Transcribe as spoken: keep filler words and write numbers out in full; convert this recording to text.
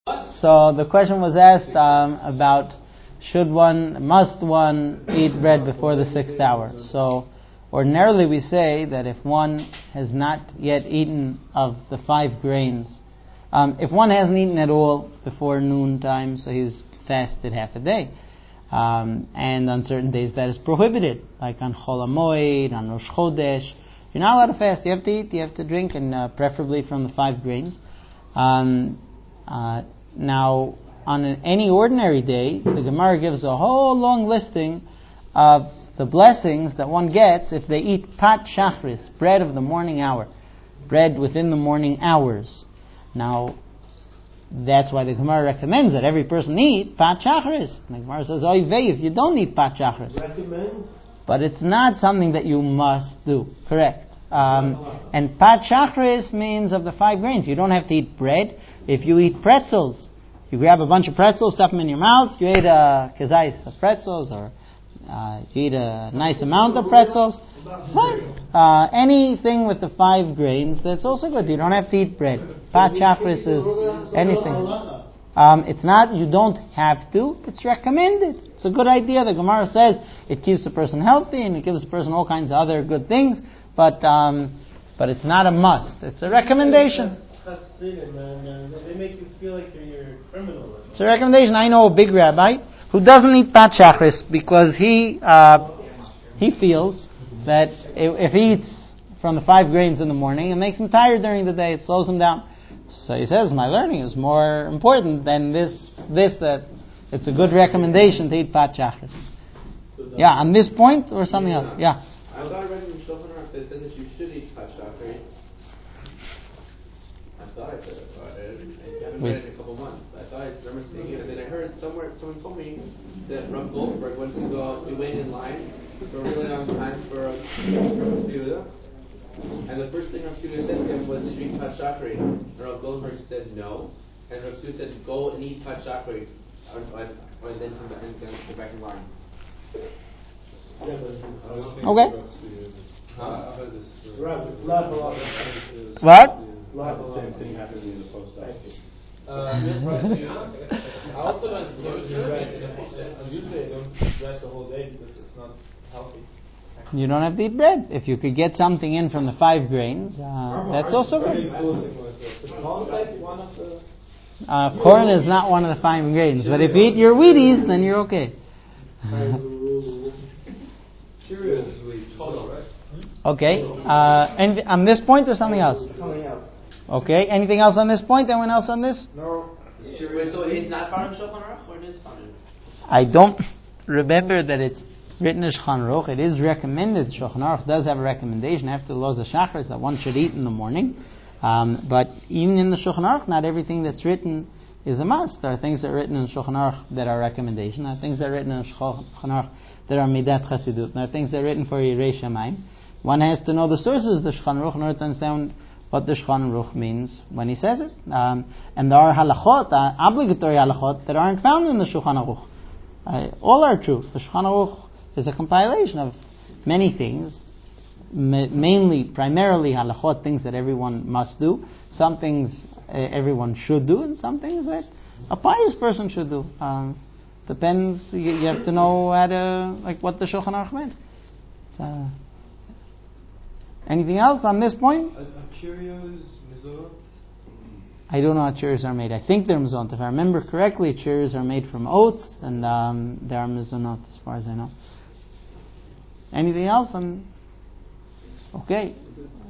So the question was asked um, about should one, must one eat bread before the sixth hour? So ordinarily we say that if one has not yet eaten of the five grains, um, if one hasn't eaten at all before noon time, so he's fasted half a day. Um, and on certain days that is prohibited, like on Chol HaMoed, on Rosh Chodesh. You're not allowed to fast. You have to eat, you have to drink, and uh, preferably from the five grains. Um, uh, now, on an, any ordinary day, the Gemara gives a whole long listing of the blessings that one gets if they eat pat shachris, bread of the morning hour, bread within the morning hours. Now, that's why the Gemara recommends that every person eat pat shachris. The Gemara says, oy vey, if you don't eat pat shachris. Recommend? But it's not something that you must do. Correct. Um, and pat shachris means of the five grains. You don't have to eat bread. If you eat pretzels, you grab a bunch of pretzels, stuff them in your mouth, you eat a kezais of pretzels, or uh, you eat a nice amount of pretzels. Fine. Uh, anything with the five grains, that's also good. You don't have to eat bread. Pat shachris is anything. Um, it's not, you don't have to, it's recommended. It's a good idea. The Gemara says it keeps a person healthy and it gives a person all kinds of other good things, but um, but it's not a must. It's a recommendation. That's freedom, man. They make you feel like you're a criminal. It's a recommendation. I know a big rabbi who doesn't eat pat shachris because he uh, he feels that if he eats from the five grains in the morning, it makes him tired during the day. It slows him down. So he says, my learning is more important than this, this that it's a good recommendation to eat pat shachris. Yeah, on this point or something else? Yeah. I thought I read in Shulchan Aruch that it says that you should eat pat shachris. I thought I said it, but I haven't read it in a couple months. But I thought I remember seeing it, and then I heard somewhere, someone told me that Rav Goldberg wants to go to wait in line for a really long time for a Suda. And the first thing Rav Suda said to him was, did you eat pat shachris? And Rav Goldberg said no. And Rav Suda said, go and eat pat shachris, and then come back and then go back in line. Okay. Huh? What? The same thing happened in the post office. Uh, I also don't usually I don't rest the whole day because it's not healthy. You don't have to eat bread. If you could get something in from the five grains, uh, that's also good. Uh, corn is not one of the five grains, but if you eat your Wheaties, then you're okay. Okay. Uh, and on this point or something else? Okay. Anything else on this point? Anyone else on this? No. Wait, so it's not part of Shulchan Aruch, or it is part of it? I don't remember that it's written in Shulchan Aruch. It is recommended. Shulchan Aruch does have a recommendation after the laws of Shachris that one should eat in the morning. Um, but even in the Shulchan Aruch, not everything that's written is a must. There are things that are written in Shulchan Aruch that are recommendation. There are things that are written in Shulchan Aruch that are Midat Chasidut. There are things that are written for Yirei Shamayim. One has to know the sources of the Shulchan Aruch in order to understand what the Shulchan Aruch means when he says it. Um, and there are halachot, uh, obligatory halachot, that aren't found in the Shulchan Aruch. Uh, all are true. The Shulchan Aruch is a compilation of many things, ma- mainly, primarily halachot, things that everyone must do, some things uh, everyone should do, and some things that a pious person should do. Um, depends, you, you have to know how to, like what the Shulchan Aruch meant. So, anything else on this point? Are Cheerios mizot? I don't know how Cheerios are made. I think they're mizonot. If I remember correctly, Cheerios are made from oats, and um, they are mizonot as far as I know. Anything else? On? Okay.